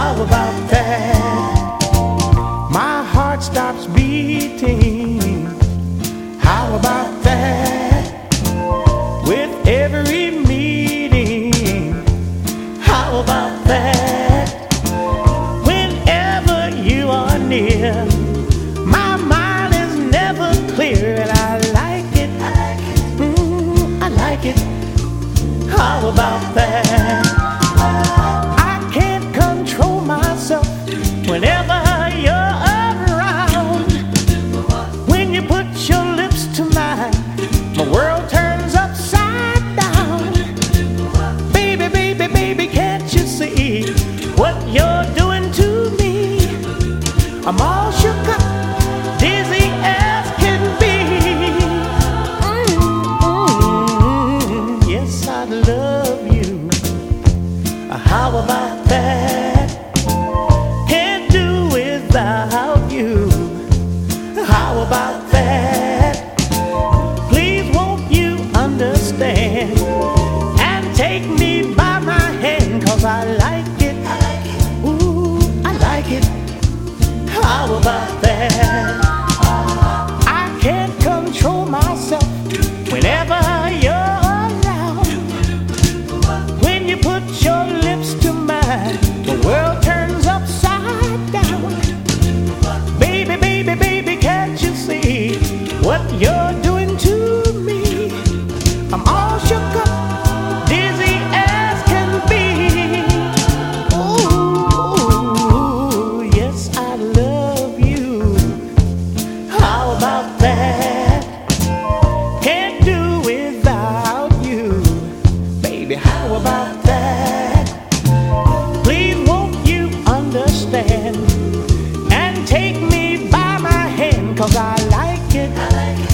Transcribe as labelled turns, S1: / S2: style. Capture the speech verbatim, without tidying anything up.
S1: How about that? My heart stops beating. How about that? With every meeting. How about that? Whenever you are near, my mind is never clear, and I like it. Mm, I like it. How about that? I can't control myself whenever you're around. When you put your lips to mine, my world turns upside down. Baby, baby, baby, can't you see what you're doing to me? I'm all shook up, dizzy as can be. Mm-hmm. Yes, I love you. How about that? Can't do without you. How about that? Please won't you understand and take me by my hand, 'cause I like it. Ooh, I like it. How about that? I can't control myself whenever you're around. When you put your lips to mine, the world turns upside down. Baby, baby, baby, can't you see what you're doing to me? I'm all shook up, dizzy as can be. Ooh, yes, I love you. How about that? Can't do without you. Baby, how about that? Please won't you understand and take me by my hand, 'cause I like it.